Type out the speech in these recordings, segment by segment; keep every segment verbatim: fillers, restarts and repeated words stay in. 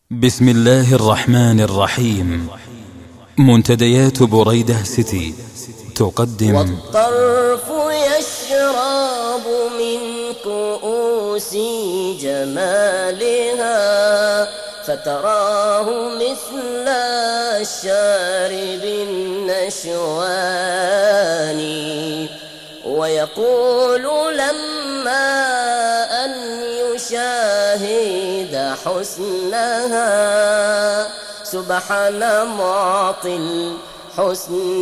بسم الله الرحمن الرحيم. منتديات بريدة سيتي تقدم: والطرف يشرب من كؤوس جمالها، فتراه مثل الشارب النشوان، ويقول لما أن يشاهد حسنها: سبحان معطي الحسن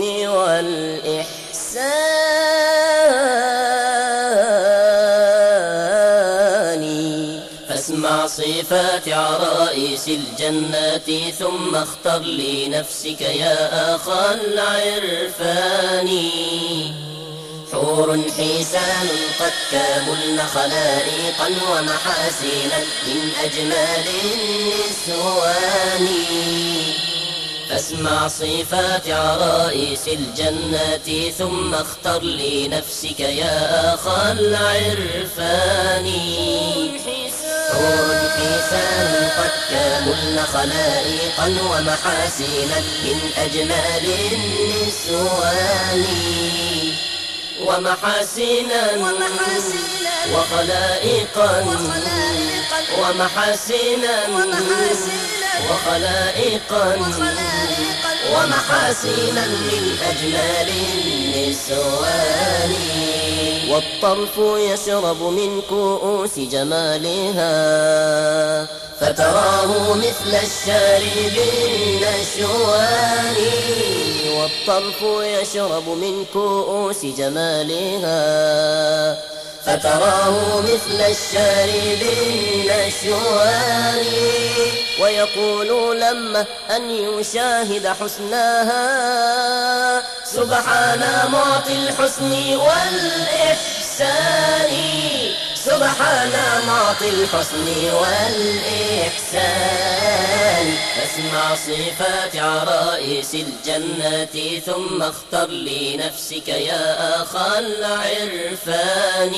والإحسان. فاسمع صفات عرائس الجنات، ثم اختر لنفسك يا أخا العرفان. حور حسان قد كاملن خلائقا ومحاسنا من أجمال النسوان. فاسمع صفات عرائس الجنات، ثم اختر لنفسك يا أخا العرفان. حور حسان قد كاملن خلائقا ومحاسنا من أجمال النسوان. ومحاسنا وخلائقا ومحاسنا وخلائقا ومحاسنا من أجمال النسوان. والطرف يشرب من كؤوس جمالها، فتراه مثل الشارب النشوان. والطرف يشرب من كؤوس جمالها، فتراه مثل الشارب النشوان. ويقول لما أن يشاهد حسناها: سبحان معطي الحسن والإحسان. سبحان معطي الحسن والإحسان. فاسمع صفات عرائس الجنات، ثم اختر لنفسك يا أخا العرفان.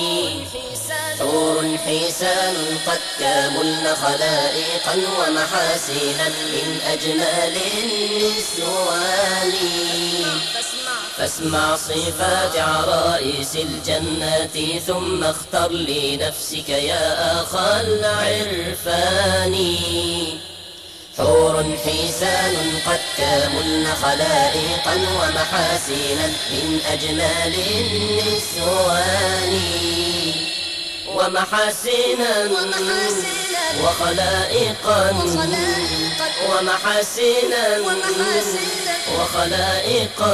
حور حسان قد كاملن خلائقا ومحاسنا من أجمال النسوان. فاسمع صفات عرائس الجنات، ثم اختر لنفسك يا أخا العرفان. حور حسان قد كاملن خلائقا ومحاسنا من أجمال النسوان. ومحاسنا وخلائقا ومحاسنا وخلائقا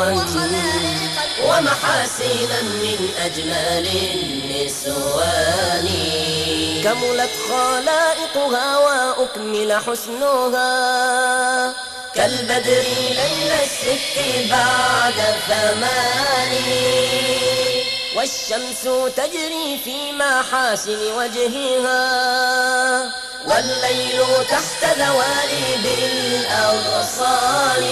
ومحاسنا من أجمال النسوان. كملت خلائقها وأكمل حسنها، كالبدر ليل الست بعد ثمان. والشمس تجري في محاسن وجهها، والليل تحت ذوالب الأغصان.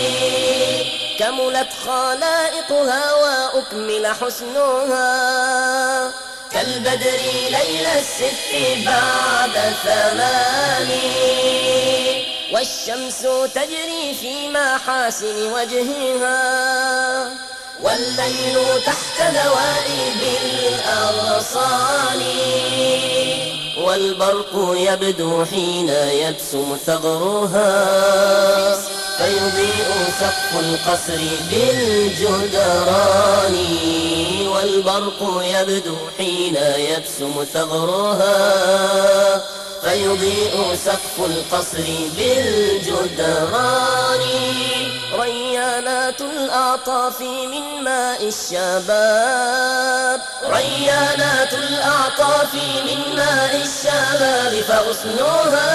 كملت خلائقها وأكمل حسنها، كالبدر ليل الست بعد ثمان. والشمس تجري في محاسن وجهها، والليل تحت ذوائب الأغصان. والبرق يبدو حين يبسم ثغرها، فيضيء سقف القصر بالجدران. والبرق يبدو حين يبسم ثغرها، فيضيء سقف القصر بالجدران. ريانات الأعطاف من ماء الشباب، ريانات الأعطاف من ماء الشباب. فغسلها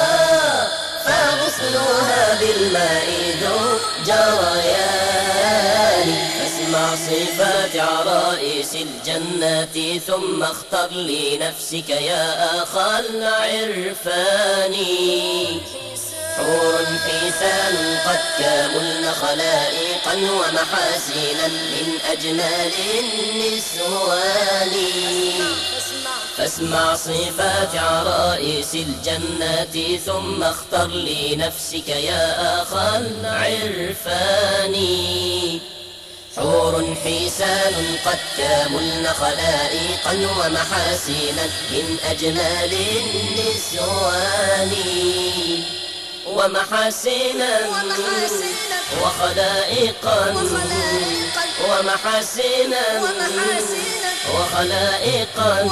فغسلها بالماء ذو جريان. فاسمع صفات عرائس الجنات، ثم اختر لنفسك يا أخا العرفان. حور حسان قد كاملن خلائقا ومحاسنا من أجمال النسوان. فاسمع صفات عرائس الجنة ثم اختر لنفسك يا أخا العرفان. حور حسان قد كاملن خلائقا ومحاسنا من أجمال النسوان، ومحاسنا وخلائقا ومحاسنا وخلائقا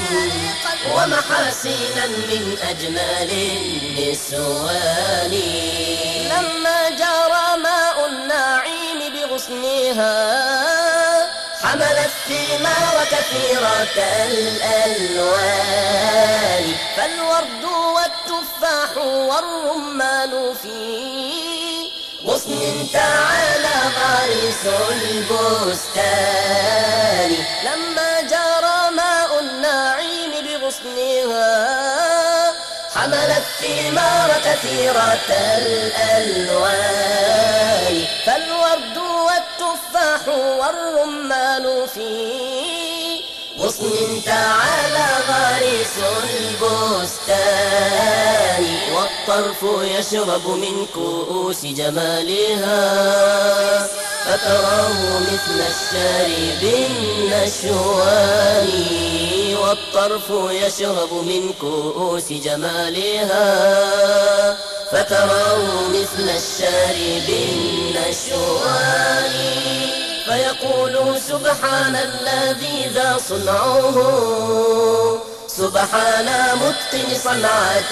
ومحاسنا من أجمال النسوان. لما جرى ماء النعيم بغصنها حملت ثمار كثيرة الألوان، فالورد والتفاح والرمان في غصن تعالى غارس البستان. لما جرى ماء النعيم بغصنها حملت ثمار كثيرة الألوان، فالورد والتفاح والرمان في غصن تعالى غارس البستان. والطرف يشرب من كؤوس جمالها فتراه مثل الشارب النشوان. والطرف يشرب من كؤوس جمالها فتراه مثل الشارب النشوان. فيقول سبحان الذي ذا صنعه، سبحان متقن صنعة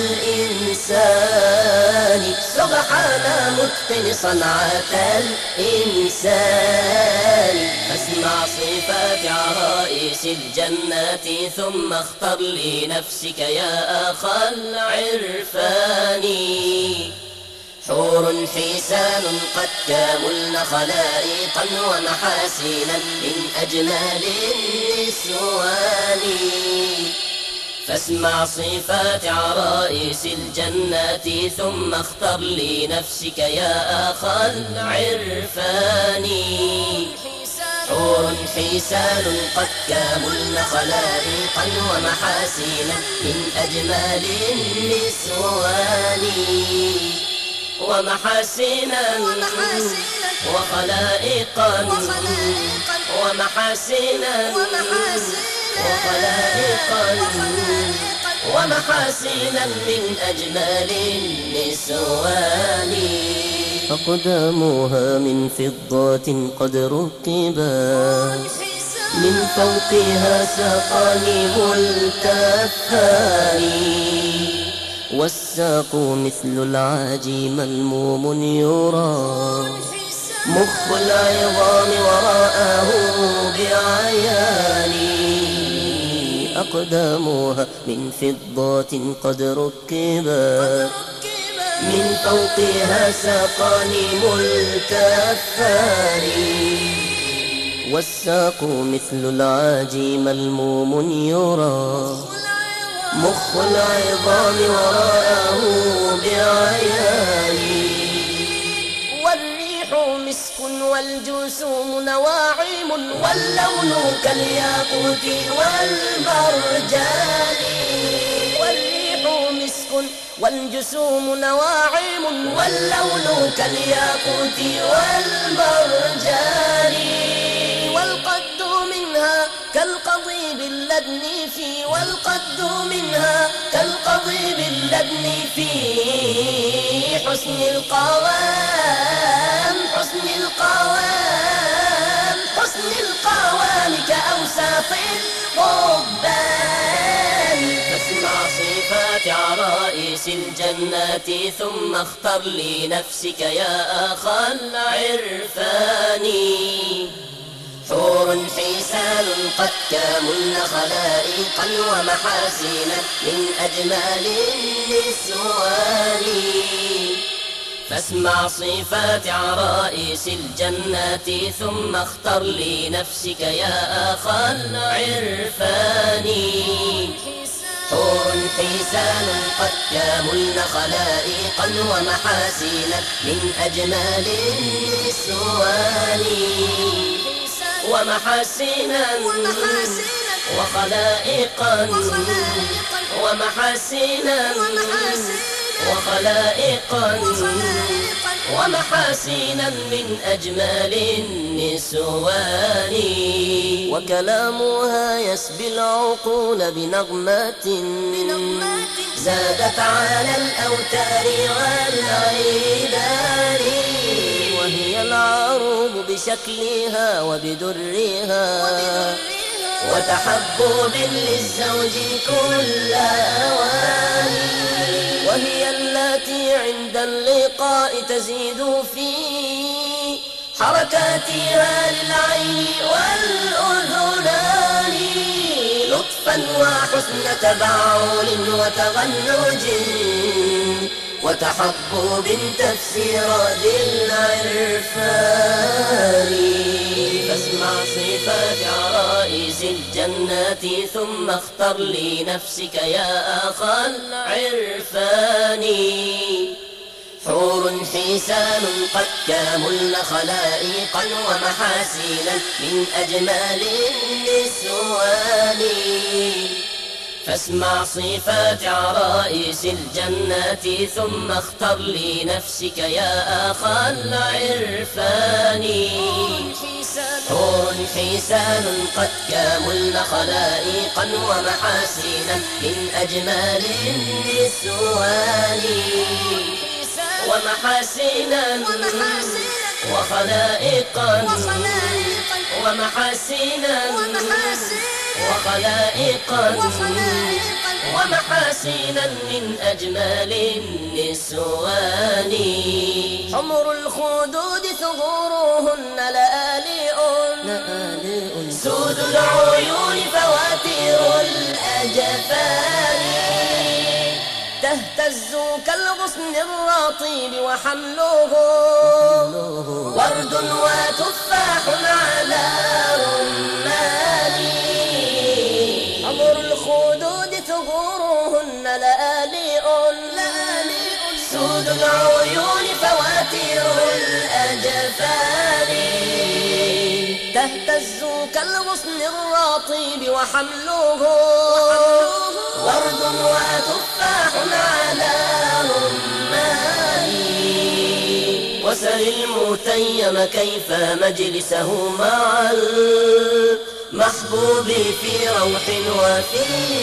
الإنسان، سبحان متقن صنعة الإنسان. فاسمع صفات عرائس الجنة ثم اختر لنفسك يا أخا العرفان. حور حسان قد كاملن خلائقا ومحاسنا من أجمال النسوان. فاسمع صفات عرائس الجنة ثم اختر لنفسك يا أخا العرفان. حور حسان قد كاملن خلائقا ومحاسنا من أجمال النسوان، ومحاسنا وخلائقا ومحاسنا وخلائقا ومحاسنا من أجمال النسوان. أقدامها من فضة قد ركبت من فوقها ساقان ملتفان، والساق مثل العاجي ملموم يرى مخ العظام وراءه بعيان. أقدامها من فضة قد ركبت من فوقها ساقان ملتفان، والساق مثل العاجي ملموم يرى مخ العظام وراءه بعيان. والريح مسك والجسوم نواعم واللون كالياقوت والمرجان. والريح مسك والجسوم نواعم واللون كالياقوت والمرجان. والقد منها كالقضيب اللدن في والقد منها كالقضيب اللدن في حسن القوام حسن القوام حسن القوام كأوساط القبان. فاسمع صفات عرائس الجنة ثم اختر لنفسك يا أخا العرفان. حور حسان قد كاملن خلائقا ومحاسنا من أجمال النسوان. فاسمع صفات عرائس الجنة ثم اختر لنفسك يا أخا العرفان. حور حسان قد كاملن خلائقا ومحاسنا من أجمال النسوان، ومحاسنا وخلائقا ومحاسنا وخلائقا ومحاسنا من أجمل النسوان. وكلامها يسبي العقول بنغمات زادت على الأوتار والعيدان. وهي العروب بشكلها وبدرها وتحبب للزوج كل أوان. وهي التي عند اللقاء تزيد في حركاتها للعين والأذنان لطفا وحسن تبعول وتغنج وتحبب تفسير ذي العرفان. فاسمع صفات عرائس الجنات ثم اختر لنفسك يا أخا العرفان. حور حسان قد كاملن خلائقا ومحاسنا من أجمل النسوان. فاسمع صفات عرائس الجنات ثم اختر لنفسك يا أخا العرفان. حور حسان قد كاملن خلائقا ومحاسنا من أجمل النسوان. ومحاسنا وخلائقا ومحاسنا وخلائقا ومحاسنا من أجمل النسوان. حمر الخدود ثغورهن لآلئ سود العيون فواتير الأجفان. تهتز كالغصن الرطيب وحمله ورد وتفاح على رمان. حمر الخدود ثغورهن لآلئ سود العيون فواتير الأجفان. تهتز كالغصن الرطيب وحمله ورد وتفاح على رمان. وسل المتيم كيف مجلسه مع المحبوب في روح وفي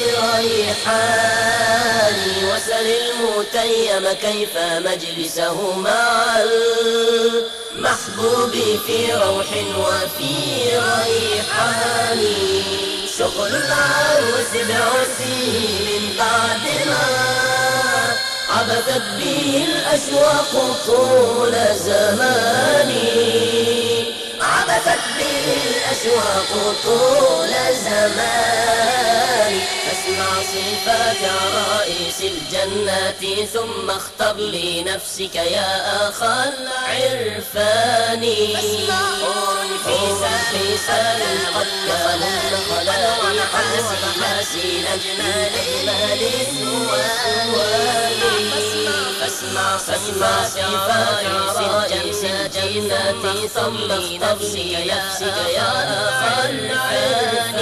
ريحان. وسل المتيم كيف مجلسه مع المحبوب في روح وفي ريحان. شغل العروس بعرسه من بعد ما عبثت به الأشواق طول زمان. عبثت به الأشواق طول زمان. اسمع صفات عرائس الجنات ثم اختر لنفسك يا أخا العرفان. حور حسان قد كاملن ومحاسن أجمل النسوان. فاسمع صفات عرائس الجنات ثم اختر لنفسك يا أخا العرفان.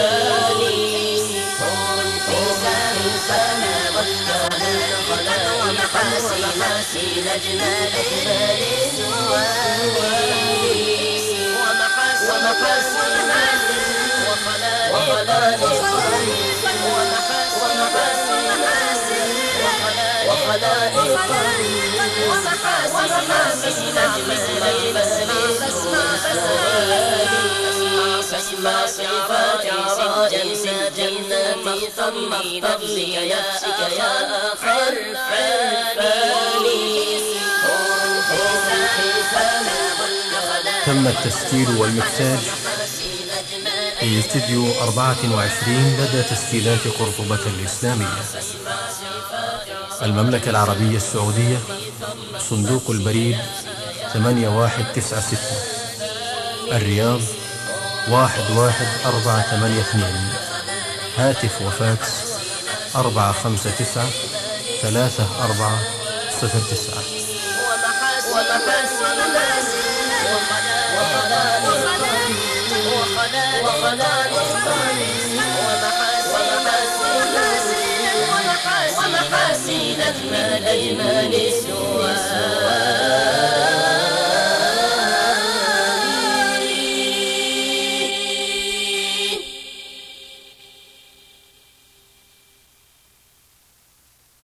ومحاسن أجمل النسوان. ومحاسن وخلائق وخلائق ومحاسن أجمل فاسمع صفات عرائس الجنات ثم اختر لنفسك يا أخا العرفان. تم التسجيل والمكساج في استديو أربعة وعشرين لدى تسجيلات قرطبة الإسلامية، المملكة العربية السعودية، صندوق البريد ثمانية واحد تسعة ستة، الرياض واحد واحد أربعة ثمانية اثنين، هاتف وفاكس أربعة خمسة تسعة ثلاثة أربعة صفر تسعة. وخلائق أجمل أجمل السنن